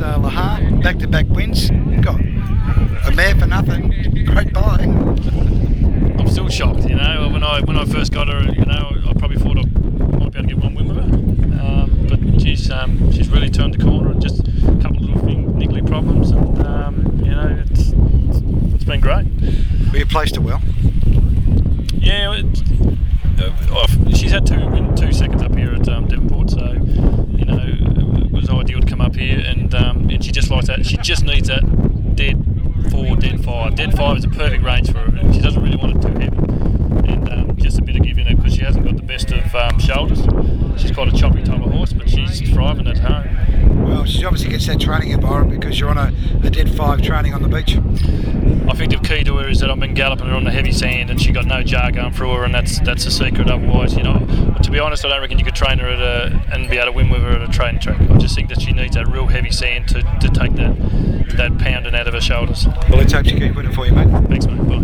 Lahar, back-to-back wins. Got a mare for nothing. Great buy. I'm still shocked, you know. When I first got her, you know, I probably thought I might be able to get one win with her. But she's really turned the corner. Just a couple of little niggly problems, and you know, it's been great. Well, you placed her well. Yeah, she's had two seconds up here at Devonport, so you know it was ideal to come up here, and she just likes that. She just needs that dead 4, dead 5. Dead 5 is a perfect range for her. She doesn't really want it too heavy, and just a bit of give in her because she hasn't got the best of shoulders. She's quite a choppy type of horse, but she's thriving at home. Well, she obviously gets that training environment because you're on a dead 5 training on the beach. I think the key to her is that I've been galloping her on the heavy sand, and she got no jar going through her, and that's the secret. Otherwise, you know, to be honest, I don't reckon you could train her and be able to win with her at a training track. I just think that she needs that real heavy sand to take that pounding out of her shoulders. Well, let's hope she keeps winning for you, mate. Thanks, mate. Bye.